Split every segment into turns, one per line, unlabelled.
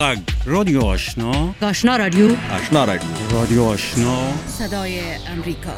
رادیو آشنا،
آشنا رادیو،
آشنا رادیو،
رادیو آشنا،
صدای امریکا.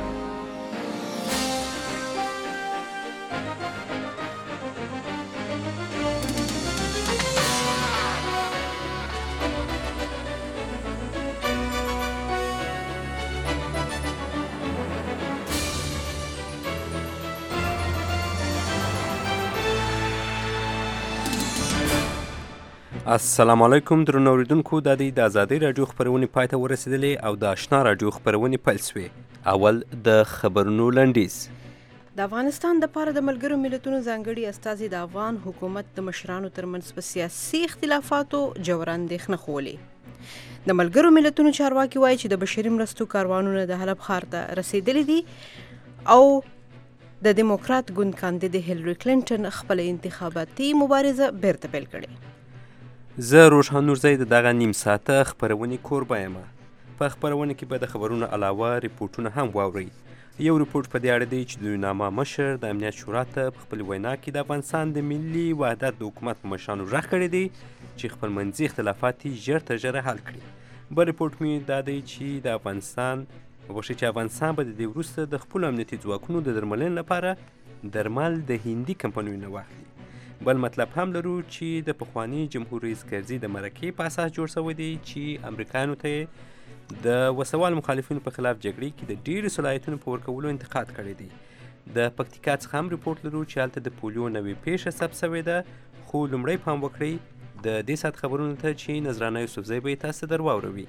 السلام علیکم درنو اوریدونکو، د آزادۍ راډیو خپرونې پای ته ورسېدلې او د آشنا راډیو خپرونې پیل شوې. اول د خبرونو لنډیز.
د افغانستان دپاره د ملګرو ملتونو ځانګړي استازي د افغان حکومت د مشرانو ترمنځ په سیاسي اختلافاتو ژوره اندېښنه ښولې. د ملګرو ملتونو چارواکي وایي چې د بشري مرستو کاروانونه د حلب ښار ته رسېدلي دي او د دیموکرات ګوند کاندید هیلري کلینټن خپله انتخاباتي مبارزه بیرته پیل کړې.
زه روشان نورزی د دغه نیم ساعته خپرونې کوربه یم. په خپرونه کې به د خبرونو علاوه ریپورټونه هم واورئ. یو ریپورټ په دې اړه دی چې د یوناما مشر د امنیت شورا ته په خپل وینا کې د افغانستان د ملي وحدت د حکومت په مشرانو غږ کړی دی چې خپل منځي اختلافات یې ژر تر ژره حل کړي. بل ریپورټ مې دا دی چې افغانستان به د دې وروسته د خپلو امنیتي ځواکونو د درملنې لپاره درمل د هندي کمپنیو نه واخلي. بل مطلب هم لرو چې د پخواني جمهور رئیس کرزي د مرکې په اساس جوړ شوی دی چې امریکایانو ته د وسوال مخالفینو په خلاف جګړې کې د ډېرو صلاحیتونو په ورکولو انتقاد کړی دی. د پکتیکا څخه هم ریپورټ لرو چې هلته د پولیو نوې پیښه ثبت شوې ده، خو لومړی پام وکړئ د دې ساعت خبرونو ته چې نذرانه یوسفزی به یې تاسو در واوروي.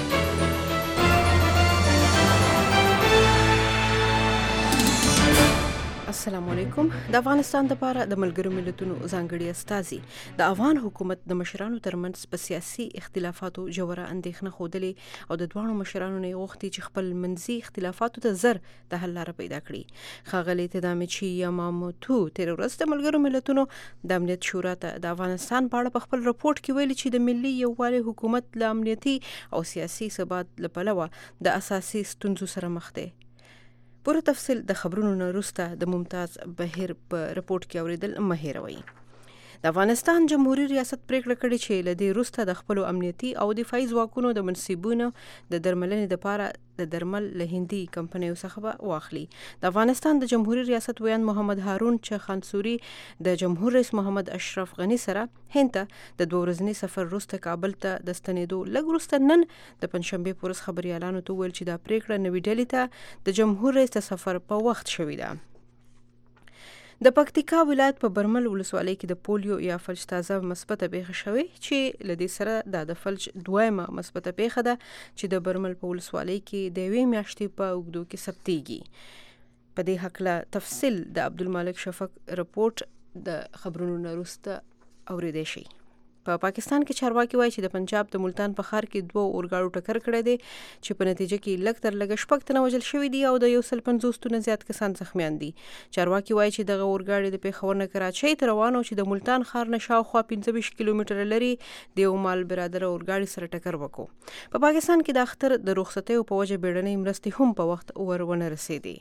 السلام علیکم. د افغانستان لپاره د ملګرو ملتونو ځانګړي استازي د افغان حکومت د مشرانو ترمنځ په سیاسي اختلافاتو ژوره اندېښنه ښودلې او د دواړو مشرانو نه غوښتي چې خپل منځي اختلافاتو ته زر د حل لاره پیدا کړي. ښاغلي تدامیچي یاماموتو تېره ورځ د ملګرو ملتونو د امنیت شورا ته د افغانستان په اړه په خپل رپورټ کې ویلي چې د ملي یووالي حکومت له امنیتي او سیاسي ثبات له پلوه د اساسي ستونزو سره مخ دی. پوره تفصیل د خبرونو نه وروسته د ممتاز بهیر په رپورټ کې اوریدل مه هیروئ. د افغانستان جمهوریت ریاست پریکړه کړې چې له دې وروسته د خپلو امنیتي او دفاعي ځواکونو د منصبونو د درملنې لپاره د درمل له هندي کمپنیو څخه به واخلي. د افغانستان د جمهوریت ریاست ویاند محمد هارون چخانسوري د جمهور رئیس محمد اشرف غني سره هند ته د 2 ورځني سفر وروسته کابل ته د ستنېدو لږ وروسته نن د پنجشنبې په ورځ خبریالانو ته وویل چې دا پریکړه نوې ډلې ته د جمهور رئیس د سفر په وخت شوې ده. د پکتیکا ولایت په برمل ولسوالۍ کې د پولیو یا فلج تازه مثبته پیښه شوې چې له دې سره د فلج دویمه مثبته پیښه ده چې د برمل په ولسوالۍ کې د 1 میاشتې په اوږدو کې ثبتېږي. په دې هکله تفصیل د عبدالمالک شفق رپورټ د خبرونو نه وروسته اورېدی شي. په پاکستان کې چارواکي وایي چې د پنجاب د ملتان په ښار کې 2 اورګاډو ټکر کړی دی چې په نتیجه کې لږ تر لږه 6 تنه وژل شوي دي او د 150 تنه زیات کسان زخمیان دي. چارواکي وایي چې دغه اورګاډي د پېښور نه کراچۍ ته روان و چې د ملتان ښار نه شاوخوا 25 کیلومتره لرې د یو مال برادره اورګاډي سره ټکر وکړو. په پاکستان کې د اختر د رخصتیو په وجه بیړنۍ مرستې هم په وخت ورونه رسېدې.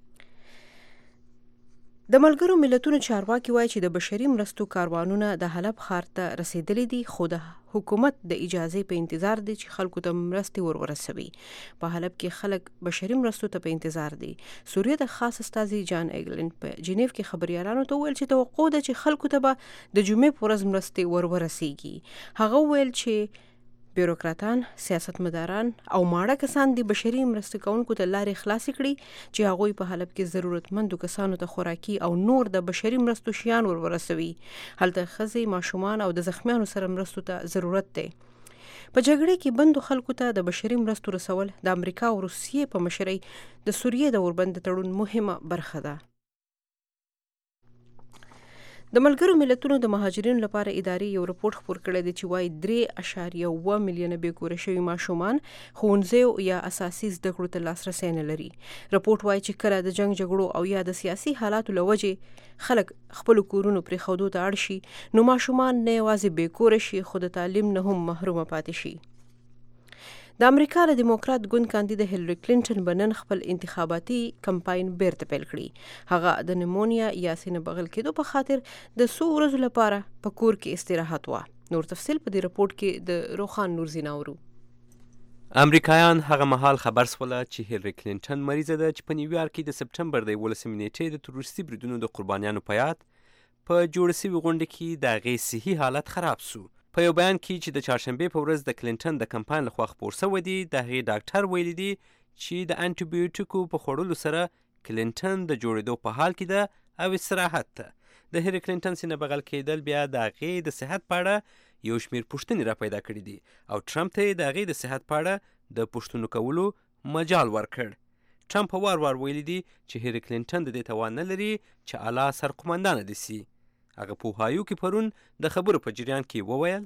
د ملګرو ملتونو چارواکي وایي چې د بشري مرستو کاروانونه د حلب ښار ته رسېدلي دي، خو د حکومت د اجازې په انتظار دي چې خلکو ته مرستې ورسوي. په حلب کې خلک بشري مرستو ته په انتظار دي. سوریه د خاص استازي جان ایګلند په جنیو کې خبریالانو ته وویل چې توقع ده چې خلکو ته به د جمعې په ورځ مرستې ورسیږي. هغه وویل چې بیروکراتان، سیاستمداران او ماړه کسان د بشري مرستې کوونکو ته لارې خلاصې کړي چې هغوی په حلب کې ضرورتمندو کسانو ته خوراکي او نور د بشري مرستو شیان ورسوي. هلته ښځې، ماشومان او د زخمیانو سره مرستو ته ضرورت دی. په جګړې کې بندو خلکو ته د بشري مرستو رسول د امریکا او روسیې په مشرۍ د سوریې د اوربند تړون مهمه برخه ده. د ملګرو ملتونو د مهاجرینو لپاره ادارې یو رپورټ خپور کړی دی چې وایي 3.7 میلیونه بېکوره شوي ماشومان ښوونځیو یا اساسي زده کړو ته لاسرسی نه لري. رپورټ وایي چې کله د جنګ جګړو او یا د سیاسي حالاتو له وجې خلک خپلو کورونو پرېښودو ته اړ شي نو ماشومان نه یوازې بېکوره شي خو د تعلیم نه هم محرومه پاتې شي. د امریکا د دیموکرات ګوند کاندید هیلري کلینټن به نن خپل انتخاباتي کمپاین بیرته پیل کړي. هغه د نیمونیا یا سینه بغل کېدو په خاطر د 100 ورځو لپاره په کور کې استراحت وه. نور تفصیل په دې رپورټ کې د روخان نورزي ناورو.
امریکایان هغه مهال خبر سوله چې هیلری کلینټن مریضه ده چې په نیویارک کې د سپټمبر د 11 نیټې د تروریستي بریدونو د قربانیانو په یاد په جوړه سوي غونډه کې د هغې صحي حالت خراب سو. په یو بیان کې چې د چهارشنبې په ورځ د کلینټن د کمپاین لخوا خپور سوی دی، د هغې ډاکټر ویلي دي چې د انټي بیوټیکو په خوړلو سره کلینټن د جوړېدو په حال کې ده او استراحت ته. د هیلری کلینټن سینه بغل کېدل بیا د هغې د صحت په اړه یو شمېر پوښتنې را پیدا کړي دي او ټرمپ ته یې د هغې د صحت په اړه د پوښتنو کولو مجال ورکړ. ټرمپ وار وار ویلي دي چې هیلری کلینټن د دې توان نه لري چې اعلی سرقمندانه دې سي. هغه په اوهایو کې پرون د خبرو په جریان کې وویل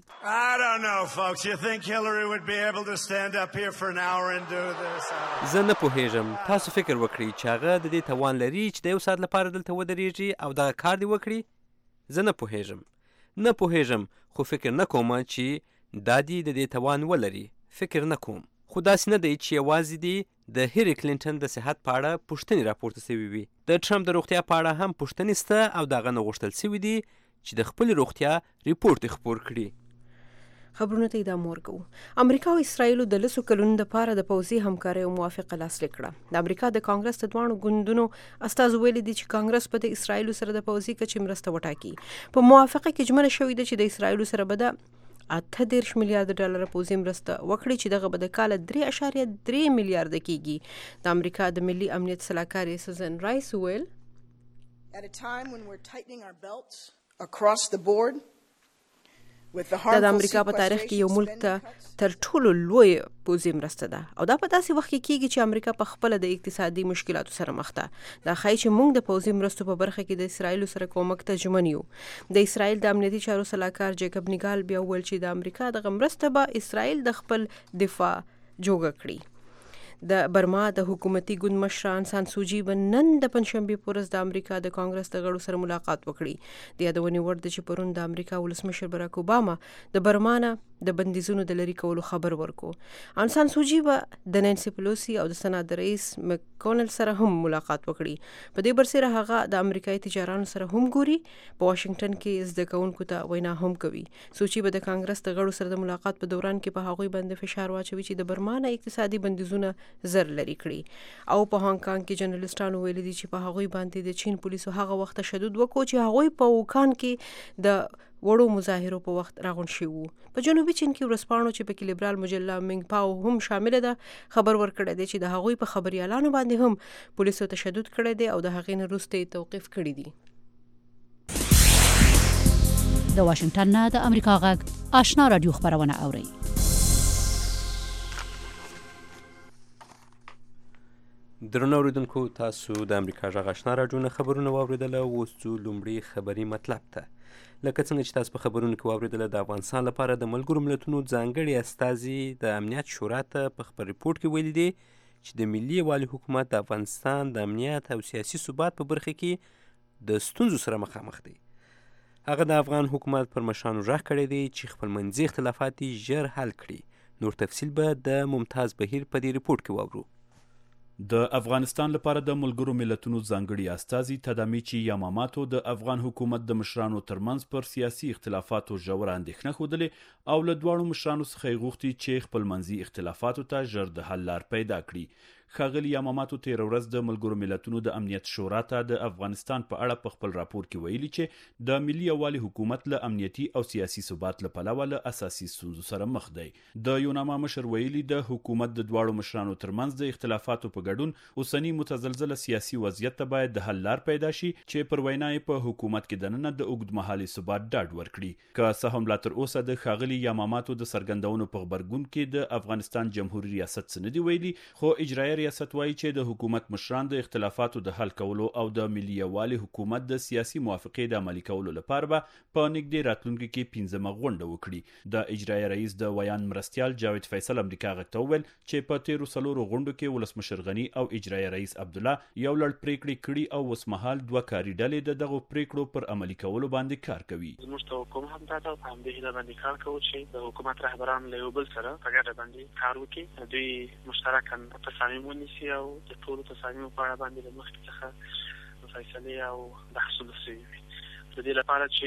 زه نه پوهیږم، تاسو فکر وکړئ چې هغه د دې توان لري چې د 1 ساعت لپاره دلته ودرېږي او دغه کار دې وکړي. زه نه پوهیږم خو فکر نه کوم چې دا دې د دې توان ولري. فکر نه کوم. خو داسې نه دی چې یوازې دی د هیلری کلینټن د صحت په اړه پوښتنې راپورته سوي وي. د ټرمپ د روغتیا په اړه هم پوښتنې سته او د هغه نه غوښتل سوي دي چې د خپلې روغتیا ریپورټ خپور کړي.
خبرونه ته ادامه ورکوو. امریکا او اسرائیل د 10 کلونو لپاره د پوځي همکارۍ موافقه لاسلیک کړه. د امریکا د کانګرس د دواړو ګوندونو استازو ویلي دي چې کانګرس به د اسرائیل سره د پوځي کچې مرسته وټاکي. په موافقه کې ژمنه شوې ده چې د اسرائیل سره به د 38 میلیارډ ډالر پوځي مرسته وکړي چې دغه به د کال 3.3 میلیارډ کېږي. د امریکا د ملي امنیت سلاکارې سوزن رایس ویل دا د امریکا په تاریخ کې یو ملک ته تر ټولو لوی پوځي مرسته ده او دا په داسې وخت کې کېږي چې امریکا په خپله د اقتصادي مشکلاتو سره مخ ده. دا ښایي چې موږ د پوځي مرستو په برخه کې د اسرائیل سره کومک ته ژمن یو. د اسرائیل د امنیتي چارو سلاکار جیکب نیګال بیا وویل چې د امریکا دغه مرسته به اسرائیل د خپل دفاع جوګه کړي. د برما د حکومتي ګوند مشران سان سوجي به نن د پنځشنبې په ورځ د امریکا د کانګرس د غړو سره ملاقات وکړي. د یادونې وړ ده چې پرون د امریکا ولسمشر براک اوباما د برما نه د بندیزونو د لرې کولو خبر ورکو. ان سان سوجي به د نانسي پلوسی او د سنات رئیس مکونل سره هم ملاقات وکړي. په دې برسره هغه د امریکایي تجارانو سره هم ګوري. په واشنگټن کې زده کوونکو ته وینا هم کوي. سوچي به د کانګرس د غړو سره د ملاقات په دوران کې په هغوی باندې فشار واچوي چې د برما نه اقتصادي بندیزونه زر لري کړي. او په هانګ کانګ کې جرنالستانو ویلي دي چې په هغوی باندې د چین پولیسو هغه وخت تشدد وکړو چې هغوی په وکان کې د وړو مظاهرو په وخت راغون شوي وو. په جنوبي چین کې ورځپاڼو چې پکې لیبرال مجله منګ پاو هم شامله ده خبر ورکړی دی چې د هغوی په خبريالانو باندې هم پولیسو تشدد کړی دی او د هغې نه وروسته یې توقیف کړي دي.
د واشنگټن نه د امریکا غږ آشنا رادیو خبرونه اوري.
درنو اوریدونکو، تاسو د امریکا غږ آشنا رادیو نه خبرونه واوریدله. اوس ځو لومړي خبري مطلب ته. لکه څنګه چې تاسو په خبرونو کې واوریدله، د افغانستان لپاره د ملګرو ملتونو ځانګړي استازي د امنیت شورا ته په خپل ریپورټ کې ویلي دي چې د ملي یووالي حکومت د افغانستان د امنیت او سیاسي ثبات په برخه کې د ستونزو سره مخامخ دی. هغه د افغان حکومت پر مشرانو غږ کړی دی چې خپلمنځي اختلافات ژر حل کړي. نور تفصیل به د ممتاز بهیر په دې ریپورټ کې واورو.
د افغانستان لپاره د ملګرو ملتونو ځانګړي استازي تدامیچی یاماماتو د افغان حکومت د مشرانو ترمنځ پر سیاسي اختلافاتو ژوره اندېښنه ښودلې او له دواړو مشرانو څخه یې غوښتي چې خپلمنځي اختلافاتو ته ژر د حل لار پیدا کړي. ښاغلي یاماماتو تېره ورځ د ملګرو ملتونو د امنیت شورا ته د افغانستان په اړه په خپل راپور کې ویلي چې د ملي یووالي حکومت له امنیتي او سیاسي ثبات له پلوه له اساسي ستونزو سره مخ دی. د یوناما مشر ویلي د حکومت د دواړو مشرانو ترمنځ د اختلافاتو په ګډون اوسني متزلزله سیاسي وضعیت ته باید د حل لار پیدا شي چې پر وینا یې په حکومت کې دننه د اوږدمهالي ثبات ډاډ ورکړي. که څه هم لا تر اوسه د ښاغلي یاماماتو د څرګندونو په غبرګون کې د افغانستان جمهوریت ریاست څه نه دي ویلي، خو اجرایي ریاست وایي چې د حکومت مشران د اختلافاتو د حل کولو او د ملي یووالي حکومت د سیاسي موافقې د عملي کولو لپاره به په نږدې راتلونکي کې 15مه غونډه وکړي. د اجرایي رئیس د ویان مرستیال جاوید فیصل امریکا غږ ته وویل چې په تیرو 4 غونډو کې ولسمشر غني او اجرایي رئیس عبدالله یو لړ پریکړې کړي او اوسمهال 2 کاري ډلې د دغو پریکړو پر عملي کولو باندې کار کوي.
زموږ توقع هم دا ده په همدې هیله باندې کار کوو چې د حکومت رهبران له یو بل سره په ګډه باندې کار وکړي، دوی مشترکاً تصامیم ونیسي او د ټولو تصامیمو په اړه باندې له مخکې څخه فیصلې او بحثونه شوي وي. د دې لپاره چې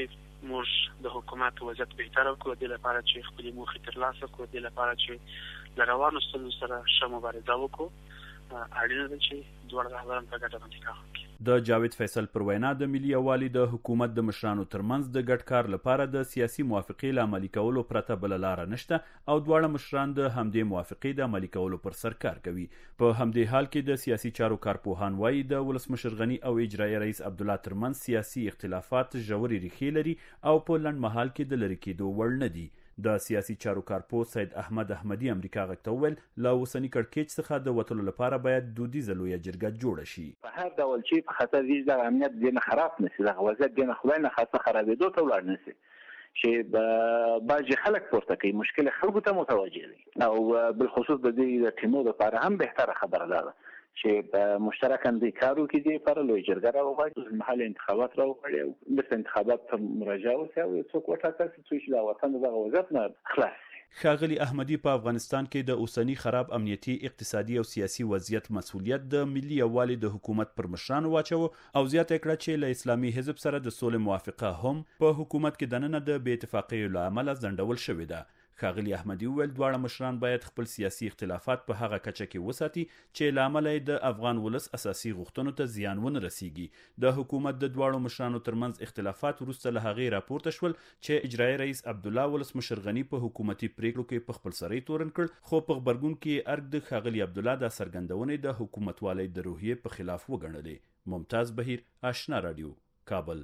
موږ د حکومت وضعیت بهتر کړو د لپاره چې خپل موخې ترلاسه کړو د لپاره چې د روانو ستونزو سره ښه مبارزه وکړو اړینه ده چې دواړه رهبران په ګډه باندې کار وکړي.
د جاوید فیصل پر وینا د ملي یووالي د حکومت د مشرانو ترمنځ د ګډ کار لپاره د سیاسي موافقې له عملي کولو پرته بل لاره نشته او دواړه مشران د همدې موافقې د عملي کولو پر سر کار کوي. په همدې حال کې د سیاسي چارو کارپوهان وایي د ولسمشر غني او اجرایي رئیس عبدالله ترمنځ سیاسي اختلافات ژورې ریښې لري او په لنډ مهال کې د لرې کېدو وړ نه دي. د سیاسي چارو کارپوه سید احمد احمدي امریکا غږ ته وویل له اوسني کړکېچ څخه د وتلو لپاره باید دودیزه لویه جرګه جوړه شي.
په هر ډول چې په خطر ویش د امنیت دینه خراب نشي، د وضعیت دینه خدای نه خاصه خرابېدو ته ولاړ نشي چې بعضې خلک پورته کوي، مشکل خلکو ته متوجه دي او بالخصوص د دې ټیمو لپاره هم بهتره خبره ده چې مشترکاً د کارو کې دی پر لوی جرګه راوغواړي، محل انتخابات راوغواړي او د انتخابات ته مراجعه وکړي او څوک وټاکل شي چې د وطن دغه وضعیت نه خلاص شي.
ښاغلي احمدي په افغانستان کې د اوسني خراب امنیتي، اقتصادي او سیاسي وضعیت مسؤلیت د ملي یووالي د حکومت پر مشرانو واچوه او زیاته کړه چې له اسلامي حزب سره د سولې موافقه هم په حکومت کې دننه د بې اتفاقۍ له امله ځنډول شوې ده. ښاغلي احمدي وویل دواړه مشران باید خپل سیاسي اختلافات په هغه کچه کې وساتي چې له امله یې د افغان ولس اساسي غوښتنو ته زیان ونه رسیږي. د حکومت د دواړو مشرانو ترمنځ اختلافات وروسته له هغې راپورته شول چې اجرایي رئیس عبدالله ولسمشر غني په حکومتي پریکړو کې په خپل سری تورن کړ، خو په غبرګون کې ارګ د ښاغلي عبدالله د څرګندونې د حکومتوالۍ د روحیې په خلاف وګڼلې. ممتاز بهیر، آشنا رادیو، کابل.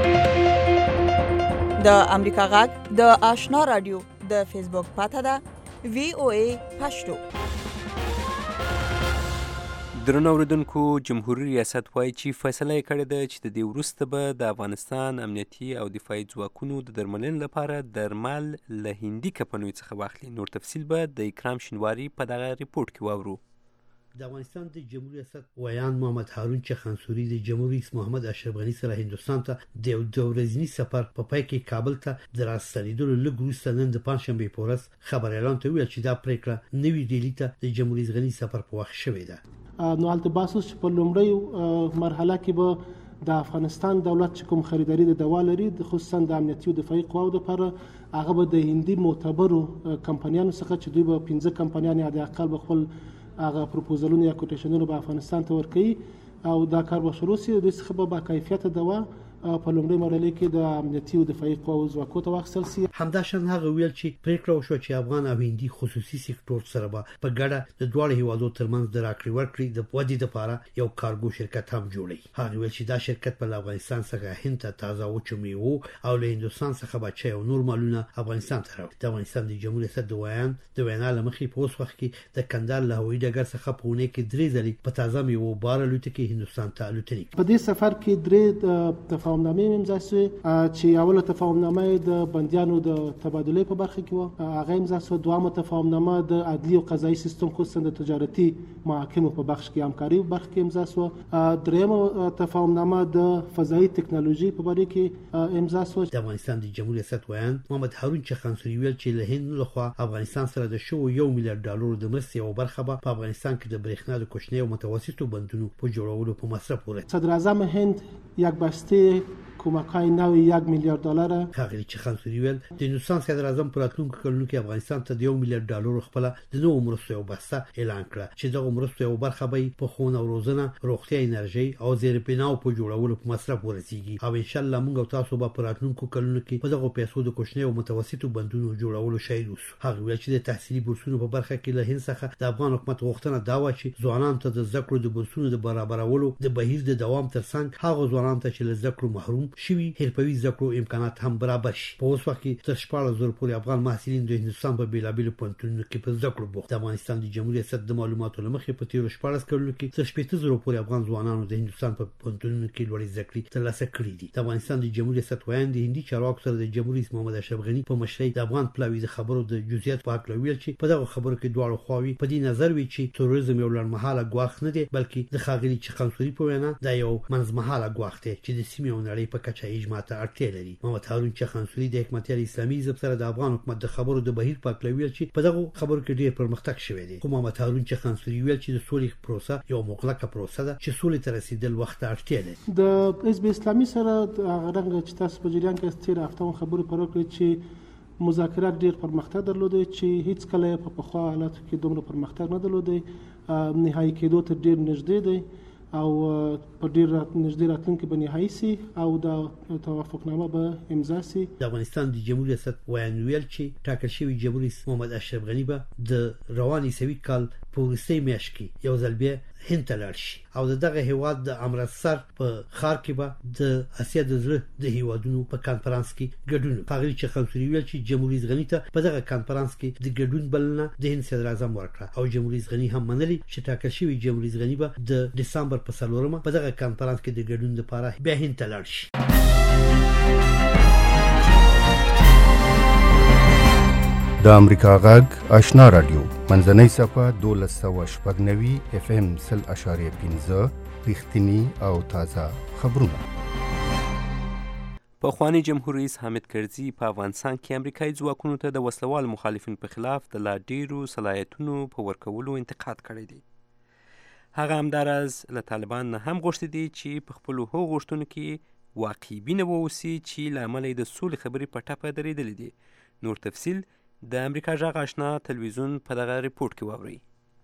د امریکا غږ د آشنا رادیو د فیسبوک پاته ده VOA پښتو.
درنو اوریدونکو، جمهوریت ریاست وایي چې فیصله یې کړې ده چې د دې وروسته به د افغانستان امنیتي او دفاعي ځواکونو د درملنې لپاره درمل له هندي کمپنیو څخه واخلي. نور تفصیل به د اکرام شینواري په دغه ریپورت کې واورو.
د افغانستان د جمهوریت ریاست ویان محمد هارون چخانسوري د جمهوریت رئیس محمد اشرف غني سره هندستان ته د یو ورځني سفر په پای کې کابل ته د راستنېدلو لږ وروسته نن د پنځشنبې په ورځ خبر اعلان ته ویل چې دا پریکړه نوې ډیلي ته د جمهوریت رئیس غني سفر په وخت شوې ده.
نو البته باسوس په لومړی مرحله کې به د افغانستان دولت چې کوم خریداري د دوا لري، خصوصا د امنیتي او دفاعي قواو لپاره، هغه به د هندي معتبرو کمپنیانو څخه چې دوی به 15 کمپنیان یا د اقل به خپل هغه پروپوزلونه یا کوټیشنونه به افغانستان ته ورکړي او دا کار به شروع شي. دوی څخه به با کیفیت دوا په لومړۍ مرحله کې د امنیتي او دفاعي قواو ځواکونو ته واخیستل شي.
همداشان هغه ویل چې پریکړه وشوه چې افغان او هندي خصوصي سکتور سره به په ګډه د دواړو هیوادو ترمنځ د راکړې ورکړې د ودې لپاره یو کارګو شرکت هم جوړي. هغه ویل چې دا شرکت په افغانستان څخه هند ته تازه وچو میوه او له هندستان څخه بچي او نور مالونه افغانستان ته راوړي. د افغانستان د جمهوریت ریاست د وینا لمخې په اوس وخت کې د کندهار له هوایي ډګر څخه په اونۍ کې 3 ځلې په تازه میوه بار الوتکې هندستان ته الوتلې.
په دې سفر کې 3 تفاهمنامې امضا شوې چې اوله تفاهمنامه د بندیانو د تبادله په برخه کې و، هغه امضا شو. دویمه تفاهمنامه د عدلي او قضایي سیستم خصوصا د تجارتي محاکمو په بخش کې همکاري په برخه کې امضا شو. دریمه تفاهمنامه د فضایي ټکنالوژي په اړه کې امضا شو.
د افغانستان د جمهوریت ریاست ویان محمد هارون چخانسوري ویل چې له هند لخوا افغانستان سره د شو $1 میلیارډ د مرستې او برخه په افغانستان کې د برېښنا د کوچنۍ او متوسطو بندونو په جوړولو په مصرف ورته.
صدر اعظم هند یک بسته کمک‌های نوی $1 میلیارد.
ښاغلي چخانسوري ویل د هندوستان صدر اعظم په راتلونکو کلونو کې افغانستان ته د $1 میلیارډ خپل د نوو مرستو یو بسته اعلان کړه چې دغه مرستو یو برخه به په ښوونه او روزنه، روغتیا، انرژي او زیربناو په جوړولو په مصرف ورسیږي او ان شاء الله موږ او تاسو به په راتلونکو کلونو کې په دغه پیسو د کوچنۍ او متوسطو بندونو جوړولو شاهد اوسو. هغه ویل چې د تحصیلي بورسونو په برخه کې له هند څخه د افغان حکومت غوښتنه دا و چې ځوانانو ته د زده کړو د بورسونو د برابرولو د بهیر د دوام ترڅنګ هغه ځوانانو ته چې له زده کړو محروم شوي حرفوي زده کړو امکانات هم برابر شي. په اوس وخت کې تر 14,000 پورې افغان محصلین د هندستان په بیلابیلو پوهنتونونو کې په زده کړو بوخت. د افغانستان د جمهوریت ریاست د معلوماتو لمخې په تیرو 14 کلونو کې تر 8,000 پورې افغان ځوانانو د هندستان په پوهنتونونو کې لوړې زده کړې ترلاسه کړې دي. د افغانستان د جمهوریت ریاست ویان د هندي چارواکو سره د جمهوریت رئیس محمد اشرف غني په مشرۍ د افغان پلاوي د خبرو د جزئیات په اړه ویل چې په دغه خبرو کې دواړو خواوې په دې نظر وی چې تروریزم یو لړمحاله ګواښ نه دی، بلکې د ښاغلي چخانسوري په وینا دا یو منځمهاله ګواښ دی چې د سیمې او نړۍ په په کچه اجماع ته اړتیا لري. محمد هارون چخانسوري د حکمتیار اسلامي حزب سره د افغان حکومت د خبرو د بهیر په اړه ویل چې په دغه خبرو کې ډېر پرمختګ شوی دی. محمد هارون چخانسوري ویل چې د سولې پروسه یو مغلقه پروسه ده چې سولې ته رسیدل وخت اړتیا لري.
د حزب اسلامي سره هغه چې تاسو په جریان کې تیر هفته خبرو پر وکړه چې مذاکرات ډیر پرمختګ درلودي چې هیڅ کله په پخوا حالاتو کې دومره پرمختګ نه درلودي. نهایی کېدو ته ډیر نږدې دی او په ډیر نږدې راتلونکي به نهایی سي او د توافقنامه به امضا سي. د
افغانستان د جمهوریت ریاست ویان ویل چې ټاکل شوی جمهوریت رئیس محمد اشرف غنی به د رواني سوي کال په وروستۍ میاشت کې یو ځل بیا هند ته لاړ شي او دغه هیواد د امرتسر په ښار کې به د اسیا د زړه د هیوادونو په کانفرنس کې ګډون کوي. چې خنسوري ویل چې جمهوریت رئیس غنی ته په دغه کانفرنس کې د ګډون بلنه د هند صدر اعظم ورکړه او جمهوریت رئیس غنی هم منلي چې ټاکل شوی جمهوریت رئیس غنی به د دسمبر په 4 په دغه کانفرنس کې د ګډون لپاره بیا هند ته لاړ شي.
د امریکا غږ آشنا رادیو منځنۍ صفحه 1290 FM 0.15 رښتینی او تازه خبرونه.
پخوانی جمهور رئیس حامد کرزي په افغانستان کې امریکایي ځواکونو ته د وسلوال مخالفینو په خلاف د لا ډیرو صلاحیتونو په ورکولو انتقاد کړی دی. هغه همداراز له طالبان نه هم غوښتي دي چې په خپلو هغو غوښتنو کې واقع بینه واوسي چې له امله یې د سولې خبرې په ټپه درېدلې دي. نور تفصیل د امریکا غږ آشنا تلویزیون په دغه ریپورت کې واورئ.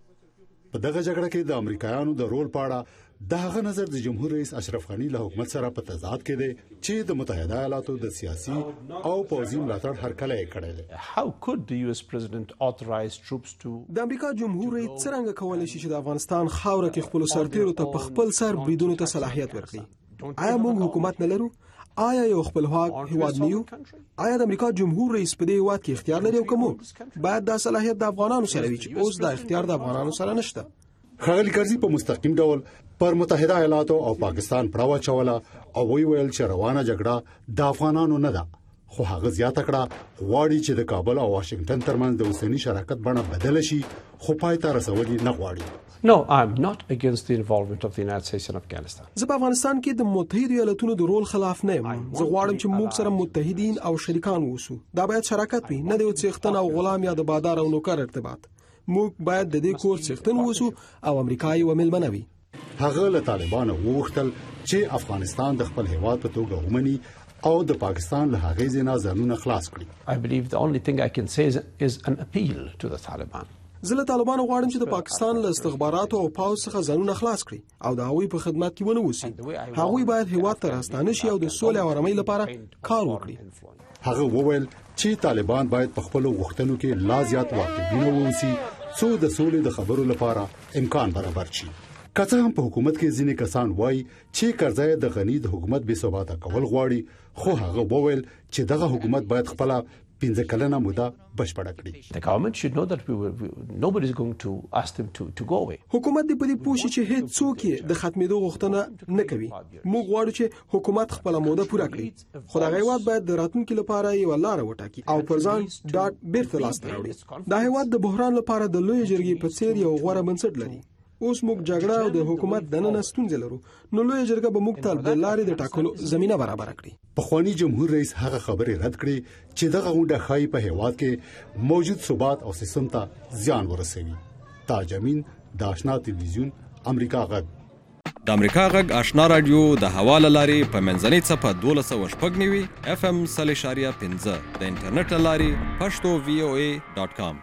په دغه جګړه کې د امریکایانو د رول په اړه د هغه نظر د جمهور رئیس اشرف غنی له حکومت سره په تضاد کې دی چې د متحده ایالاتو د سیاسي او پوځي ملاتړ هرکلی یې کړی دی.
How could the US president authorize troops to
د امریکا جمهور رئیس څنګه کولای شي چې د افغانستان خاوره کې خپل سرتیرو ته په خپل سر بریدونو ته صلاحیت ورکړي؟ آیا موږ حکومت نه لرو؟ آیا یو خپلواک هیواد نیو؟ آیا د امریکا جمهور رئیس په دې هیواد کې اختیار لري او کوم باید دا صلاحیت د افغانانو سره وي چې اوس دا اختیار د افغانانو سره نشته؟
ښاغلي کرزي په مستقیم ډول پر متحده ایالاتو او پاکستان پړاو اچوله او ویل چې روانه جګړه د افغانانو نه ده، خو هغه زیاته کړه غواړي چې د کابل او واشنگټن ترمنځ د اوسنی شراکت بڼه بدله شي خو پای ته رسول نه غواړي.
No, I'm not against the involvement of the United States in Afghanistan.
زه په افغانستان کې د متحده ایالاتونو د رول خلاف نه یم. زه غواړم چې موږ سره متحدین او شریکان اوسو. دا باید شراکت وي، نه د څښتن او غلام یا د بادار او نوکر ارتباط. موږ باید د دې کور څښتن اوسو او امریکایي و ملمنه وي.
هغه له طالبانو وغوښتل چې افغانستان د خپل هیواد په توګه ومني او د پاکستان له هغې ځایه ځانونه خلاص کړي.
I believe the only thing I can say is an appeal to the Taliban.
زه له طالبانو غواړم چې د پاکستان له استخباراتو او پاوځ څخه ځانونه خلاص کړي او د هغوی په خدمت کې ونه اوسي. هغوی باید هیواد ته راستانه شي او د سولې او آرامۍ لپاره کار وکړي.
هغه وویل چې طالبان باید په خپل غوښتنو کې لا زیات واقعبینه واوسي څو د سولې د خبرو لپاره امکان برابر شي. که څه هم په حکومت کې ځینې کسان وایي چې کرزی د غنی د حکومت بې ثباته کول غواړي، خو هغه وویل چې دغه حکومت باید خپل 15 کلنه موده بشپړه کړي.
The government should know that nobody is going to ask them to go away.
حکومت دې په دې پوه شي چې هیڅ څوک یې د ختمېدو غوښتنه نه کوي. موږ غواړو چې حکومت خپل موده پوره کړي، خو دغه هیواد باید د راتلونکي لپاره یو لار وټاکي او پر ځان ډاټ بیرته لاسته راوړي. دا هیواد د بحران لپاره د لوی جرګې په څیر یو غوره بنسټ لري. اوس موږ جګړه او د حکومت دننه ستونزې لرو، نو لوی جرګه به موږ ته د لارې د ټاکلو زمينه برابر کړي.
پخوانی جمهور رئیس هغه خبرې رد کړې چې دغه غونډه ښایي په هیواد کې موجود ثبات او سیستم ته زیان ورسوي. تاج امین، د آشنا تلویزیون، امریکا غږ.
د امریکا غږ آشنا رادیو د حواله لاري په منځنۍ صفحه 1290 FM 0.15 د انټرنیټ لاري pashto.voa.com.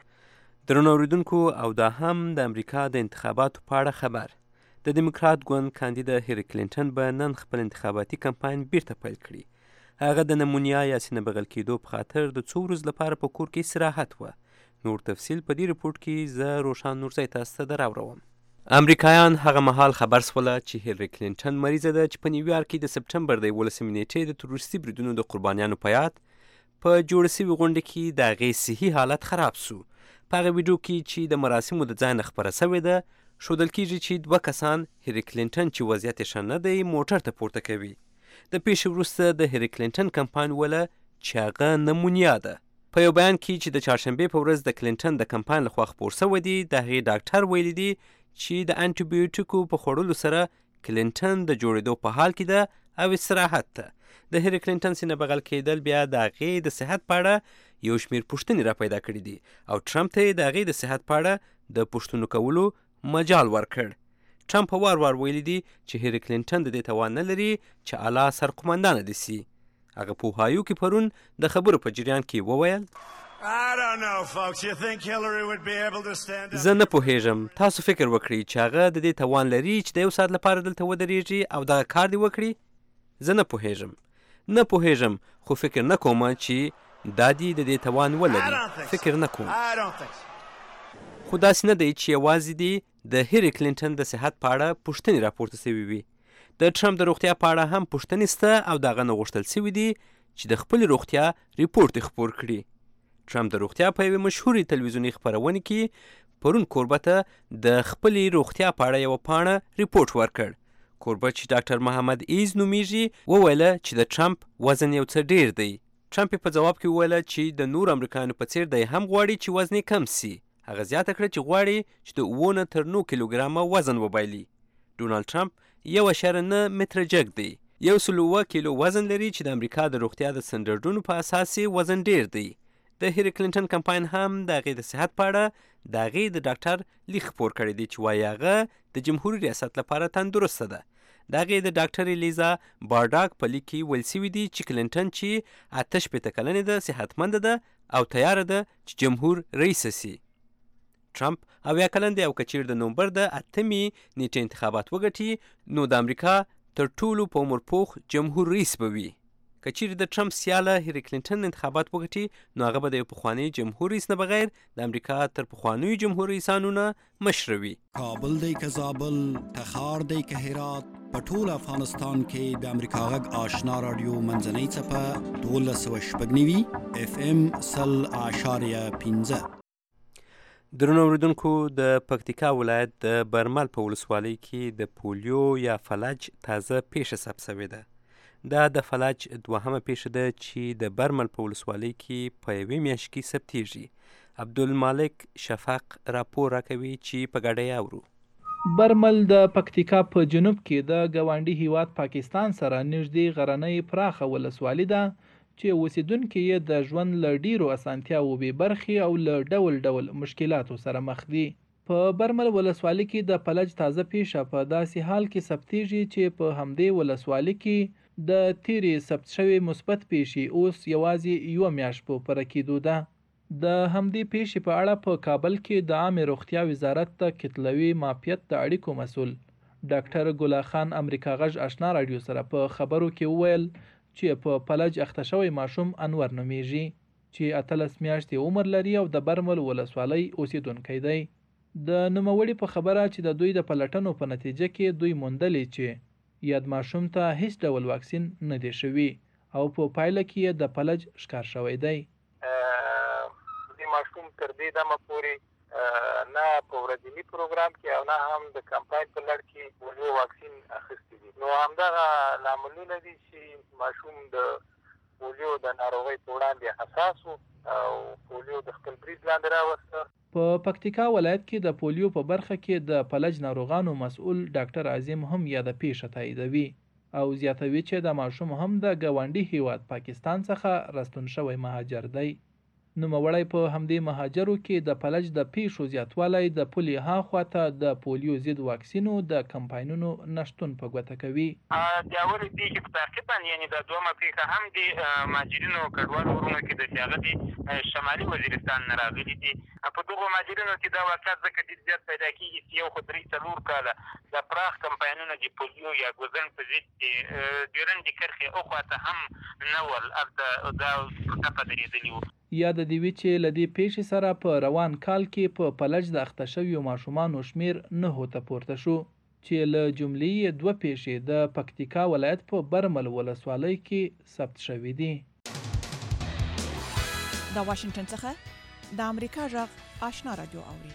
درنو اوریدونکو، او دا هم د امریکا د انتخاباتو په اړه خبر. د دیموکرات ګوند کاندیده هیلری کلینټن به نن خپل انتخاباتي کمپاین بیرته پیل کړي. هغه د نمونیا یا سینه بغل کېدو په خاطر د څو ورځو لپاره په کور کې استراحت و. نور تفصیل په دې ریپورت کې زه روشان نورزی تاسو ته دراوړم. امریکایان هغه مهال خبر سوله چې هیلری کلینټن مریضه ده چې په نیویارک کې د سپټمبر د 11 نیټې د تروریستي بریدونو د قربانیانو په یاد په جوړ شوي غونډه کې د هغې صحي حالت خراب سو. په هغه ویډیو کې چې د مراسمو د ځای نه خپره شوې ده ښودل کېږي چې 2 کسان هیلری کلینټن چې وضعیت یې ښه نه دی موټر ته پورته کوي. د پیښې وروسته د هیلری کلینټن کمپاین ویله چې هغه نمونیا ده. په یو بیان کې چې د چهارشنبې په ورځ د کلینټن د کمپاین لخوا خپور شوی دی، د هغې ډاکټر ویلي دي چې د انټي بیوټیکو په خوړلو سره کلینټن د جوړېدو په حال کې ده او استراحت ته. د هیلری کلینټن سینه بغل کېدل بیا د هغې د صحت په اړه یو شمېر پوښتنې را پیدا کړي دي او ټرمپ ته یې د هغې د صحت په اړه د پوښتنو کولو مجال ورکړ. ټرمپ وار وار ویلي دي چې هیلری کلینټن د دې توان نه لري چې اعلی سرقمندانه دې سي. هغه په اوهایو کې پرون د خبرو په جریان کې وویل زه نه پوهیږم، تاسو فکر وکړئ چې هغه د دې توان لري چې د 1 ساعت لپاره دلته ودرېږي او دغه کار دې وکړي؟ زه نه پوهیږم خو فکر نه کوم چې دا دې د دې توان ولري. فکر نه کوم. خو داسې نه دی چې یوازې دې د هیلری کلینټن د صحت په اړه پوښتنې راپورته سوي وي. د ټرمپ د روغتیا په اړه هم پوښتنې سته او د هغه نه غوښتل سوي دي چې د خپلې روغتیا ریپورټ خپور کړي. ټرمپ د روغتیا په یوې مشهورې تلویزیوني خپرونې کې پرون کوربه ته د خپلې روغتیا په اړه یوه پاڼه ریپورټ ورکړ. کوربه چې ډاکټر محمد ایز نومیږي وویله چې د ټرمپ وزن یو څه ډیر دی. ټرمپ په جواب کې وویله چې د نور امریکایانو په څیر دی هم غواړي چې وزن یې کم سي. هغه زیاته کړه چې غواړي چې د 7 تر 9 کیلوګرامه وزن وبایلي. ډونالد ټرمپ 1.9 متره جګ دی. 107 کیلو وزن لري چې د امریکا د روغتیا د سټنډرډونو په اساس وزن ډیر دی. د هیلری کلینټن کمپاین هم د هغې د صحت په اړه د هغې د ډاکټر لیک خپور کړی دی چې وایي هغه د جمهوري ریاست لپاره تندرسته ده. د هغې د ډاکټر لیزا بارډاک په لیک کې ویل سوي دي چې کلینټن چې 88 کلنې ده صحتمنده ده او تیاره ده چې جمهور رئیسه سي. ټرمپ 80 کلن دی او که چیرې د نومبر د 8 نیټې انتخابات وګټي نو د امریکا تر ټولو په عمر پوخ جمهور رئیس به وي. که چیرې د ټرمپ سیاله هیلری کلینټن انتخابات وګټي نو هغه به د یو پخواني جمهور رئیس نه بغیر د امریکا تر پخوانیو جمهور رئیسانو نه مشره وي.
کابل دی که زابل، تخار دی که هرات، په ټول افغانستان کې د امریکا غږ آشنا رادیو منځنۍ څپه 12.9 FM 100.15.
درنو اوریدونکو، د پکتیکا ولایت د برمل په ولسوالۍ کې د پولیو یا فلج تازه پیښه ثبت شوې ده. دا د فلج 2مه پیښه ده چې د برمل په ولسوالۍ کې په یوې میاشت کې ثبتېږي. عبدالمالک شفق راپور راکوي چې په ګډه اورو.
برمل د پکتیکا په جنوب کې د ګاونډي هیواد پاکستان سره نږدې غرنۍ پراخه ولسوالۍ ده چې اوسیدونکي یې د ژوند له ډیرو اسانتیاوو بې برخې او له ډول ډول مشکلاتو سره مخ دي. په برمل ولسوالۍ کې د فلج تازه پیښه په داسې حال کې ثبتېږي چې په همدې ولسوالۍ کې د تیرې ثبت شوې مثبت پیښې اوس یوازې یوه میاشت په پوره کېدو ده. د همدې پیښې په اړه په کابل کې د عامې روغتیا وزارت د کتلوي معافیت د اړیکو مسؤل ډاکټر ګلا خان امریکا غږ آشنا رادیو سره په خبرو کې وویل چې په فلج اخته شوی ماشوم انور نومیږي چې 18 میاشتې عمر لري او د برمل ولسوالۍ اوسیدونکی دی. د نوموړي په خبره چې د دوی د پلټنو په نتیجه کې دوی موندلې چې یاد ماشوم ته هیڅ ډول واکسین نه دی شوی او په پایله کې د فلج ښکار شوی دی.
د ماشوم تر دې دمه پورې نه په ورځني پروګرام کې او نه هم د کمپاین په لړ کې پولیو واکسین اخیستی دي. نو همدغه لاملونه دي چې ماشوم د پولیو د ناروغۍ په وړاندې حساس او پولیو د خپل برید لاندې راوسته.
په پکتیکا ولایت کې د پولیو په برخه کې د فلج ناروغانو مسؤل ډاکټر عظیم هم یاده پیښه تاییدوي او زیاتوي چې د ماشوم هم د ګاونډي هیواد پاکستان څخه راستون شوی مهاجر دی. نوموړی په همدې مهاجرو کې د فلج د پیښو زیاتوالی د پولې هاخوا ته د پولیو ضد واکسینو د کمپاینونو نشتون په ګوته کوي.
د اولې پیښې په تعقیب باندې یعنې د دومه پیښه هم د مهاجرینو کډوالو ورونو کې د چې هغه د شمالي وزیرستان نه راغلي دي. په دغو مهاجرینو کې دا واقعیت ځکه ډېر زیات پیدا کېږي چې یو خو 3-4 کاله د پراخ کمپاینونه د پولیو یا ګوزن په ضد د ډیورنډ کرښې اخوا ته هم نه ول هلته دا ټپه درېدلي وو.
یاد دې وي چې له دې پیښې سره په روان کال کې په فلج د اخته شویو ماشومانو شمیر 9 ته پورته شو چې له جملې 2 پیښې د پکتیکا ولایت په برمل ولسوالۍ کې ثبت شوې دي.
د واشنگټن څخه د امریکا غږ آشنا رادیو اوري.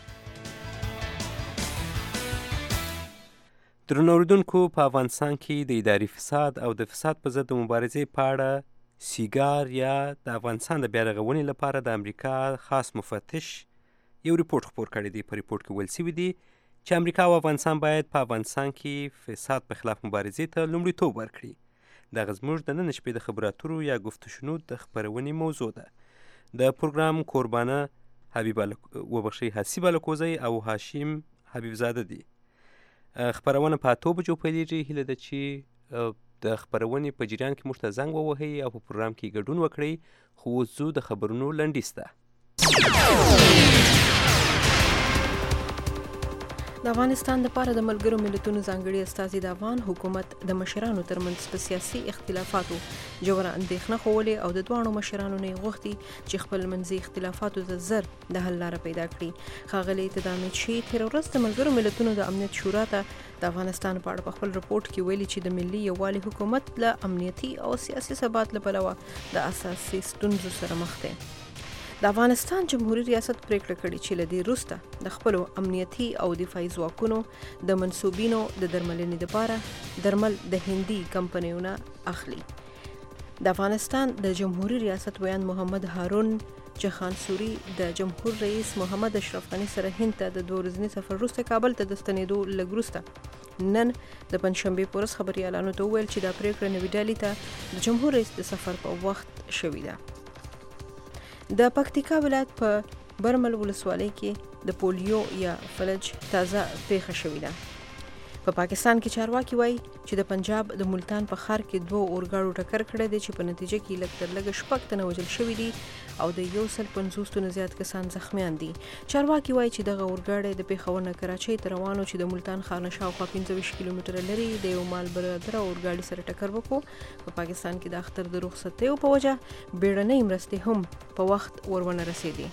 درنو اوریدونکو، په افغانستان کې د اداري فساد او د فساد په ضد د مبارزې په اړه سیګار یا د افغانستان د بیا رغونې لپاره د امریکا خاص مفتش یو ریپورت خپور کړی دی. په ریپورت کې ویل شوي دي چې امریکا او افغانستان باید په افغانستان کې فساد په خلاف مبارزې ته لومړیتوب ورکړي. دغه زموږ د نن شپې د خبرو اترو یا گفتشنو د خپرونې موضوع ده. د پروګرام کوربانه حسیب الکوزی او هاشم حبیبزاده دي. خپرونه په 8 بجو پیلېږي. هیله ده چې د خپرونې په جریان کې موږ ته زنګ ووهئ او په پروګرام کې ګډون وکړئ. خو اوس ځو د خبرونو لنډیز ته.
د افغانستان لپاره د ملګرو ملتونو ځانګړي استازي د افغان حکومت د مشرانو ترمنځ په سیاسي اختلافاتو ژوره اندېښنه ښوولې او د دواړو مشرانو نه غوښتي چې خپل منځي اختلافاتو ته زر د حل لاره پیدا کړي. ښاغلي تدامت شي تېره ورځ د ملګرو ملتونو د امنیت شورا ته د افغانستان په اړه په خپل رپورټ کې ویلي چې د ملي یووالي حکومت له امنیتي او سیاسي ثبات له پلوه د اساسي ستونزو سره مخ دی. د افغانستان جمهوریت ریاست پریکړه کړې چې له دې وروسته د خپلو امنیتي او دفاعي ځواکونو د منصوبینو د درملنې لپاره درمل د هندي کمپنیونو اخلي. د افغانستان د جمهوریت ریاست ویان محمد هارون جهانسوري د جمهور رئیس محمد اشرف غني سره هند ته د 2 ورځني سفر وروسته کابل ته د ستنېدو لږ وروسته نن د پنځشنبې په ورځ خبریالانو ته وویل چې دا پریکړه نوې ډالۍ ته د جمهور رئیس د سفر په وخت شوې ده. د پکتیکا ولایت په برمل ولسوالۍ کې د پولیو یا فلج تازه پیښه شوې ده. په پاکستان کې چارواکي وایي چې د پنجاب د ملتان په ښار کې 2 اورګاډو ټکر کړی دی چې په نتیجه کې لږ تر لږه 6 تنه وژل شوي دي او د 150 تنو زیات کسان زخمیان دي. چارواکي وایي چې دغه اورګاډی د پیښور نه کراچۍ ته روانو چې د ملتان ښار نه شاوخوا 25 کیلومتره لري د یو مال بردره اورګاډي سره ټکر وکړو. په پاکستان کې د اختر د رخصتیو په وجه بیړنۍ مرستې هم په وخت ورونه رسېدي.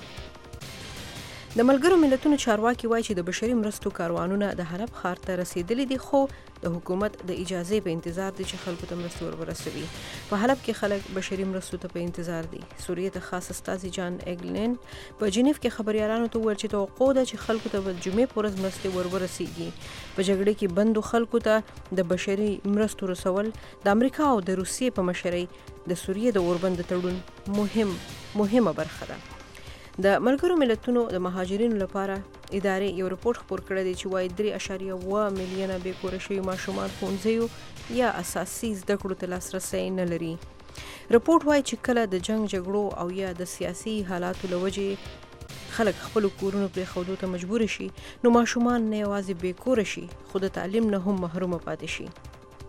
د ملګرو ملتونو چارواکي وایي چې د بشري مرستو کاروانونه د حلب ښار ته رسیدلي دي خو د حکومت د اجازې په انتظار دي چې خلکو ته مرستې ورسوي. په حلب کې خلک بشري مرستو ته په انتظار دي. سوریې ته خاص استازي جان ایګلین په جنیف کې خبريالانو ته وویل چې توقع ده چې خلکو ته د جمعې په ورځ مرستې ورسیږي. په جګړه کې بندو خلکو ته د بشري مرستو رسول د امریکا او د روسیې په مشرۍ د سوریې د اوربند تړون مهمه برخه ده. د ملګرو ملتونو د مهاجرینو لپاره ادارې یو رپورټ خپور کړی دی چې وایي 3.1 میلیونه بې کوره شوي ماشومان ښوونځیو یا اساسي زده کړو ته لاسرسی نه لري. رپورټ وایي چې کله د جنگ جګړو او یا د سیاسي حالاتو له وجې خلک خپل کورونو پرېښودو ته مجبور شي نو ماشومان نه یوازې بې کوره شي خو د تعلیم نه هم محروم پاتې شي.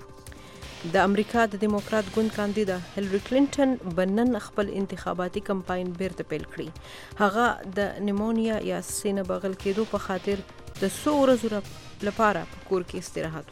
د امریکا د دیموکرات ګوند کاندیدا هیلری کلینټن بنن خپل انتخاباتي کمپاین بیرته پیل کړی. هغه د نیمونیا یا سینه بغل کېدو په خاطر د 100 ورځو لپاره په کور کې استراحت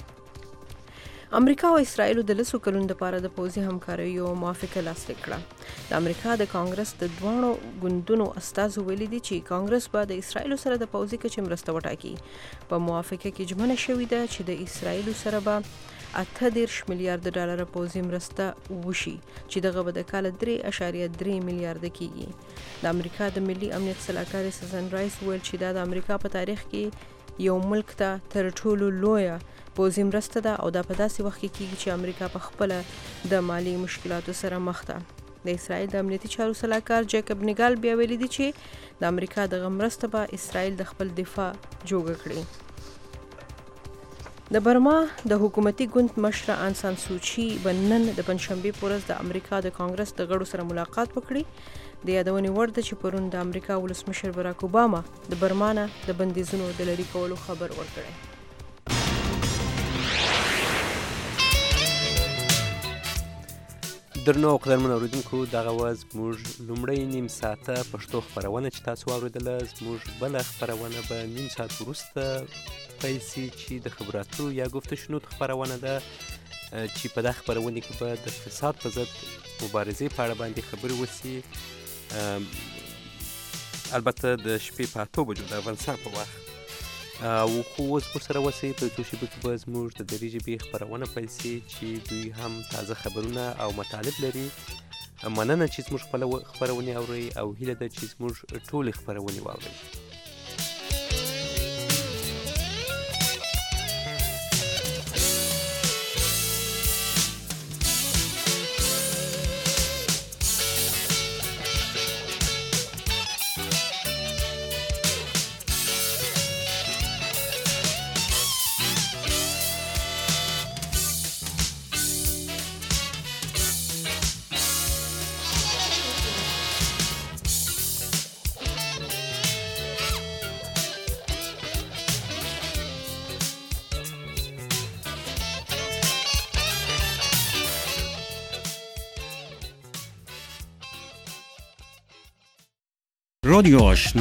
و. امریکا او اسرائیل د 10 کلونو لپاره د پوځي همکاریو موافقه لاسلیک کړه. د امریکا د کانګرس د دوه ګوندونو استازو ویلي دي چې کانګرس به د اسرائیل سره د پوځي کچې مرسته وټاکي. په موافقه کې ژمنه شوې ده چې د اسرائیل سره به 18 میلیارډ ډالر پوځي مرسته وشي چې دغه به د کال 3.3 میلیارډ کېږي. د امریکا د ملي امنیت سلاکار سوزن رایس ویل چې دا د امریکا په تاریخ کې یو ملک ته تر ټولو لویه پوځي مرسته ده او دا په داسې وخت کې کېږي چې امریکا په خپله د مالی مشکلاتو سره مخ ده. د اسرائیل د امنیتي چارو سلاکار جیکب نیګال بیا ویلي دي چې د امریکا دغه مرسته به اسرائیل د خپل دفاع جوګه کړي. د برما د حکومتي ګوند مشره آن سان سوچي بنن د پنځشنبې په ورځ د امریکا د کانګرس د غړو سره ملاقات وکړي. د یادونې وړ ده چې پرون د امریکا ولسمشر باراک اوباما د برما نه د بندیزونو د لرې کولو خبر ورکړی.
درنو او قدرمنو اوریدونکو دغه وز موږ لومړی نیم ساعته پښتو خپرونه چې تاسو واورېدله زموږ بله خپرونه به نیم ساعت وروسته پیل سي چې د خبرو اترو یا گفتشنو خپرونه ده چې په دغه خپرونې کې به د فساد په ضد مبارزې په اړه باندې خبرې وسي. البته د شپې په 8 بجو د افغانستان په وخت او خو اوس ورسره اوسئ په څو شېبو کې به زموږ د درې ژبې خپرونه پیل سي چې دوی هم تازه خبرونه او مطالب لري. مننه چې زموږ خپله خپرونې اورئ او هیله ده چې زموږ ټولې خپرونې واورئ.
رادیو آشنا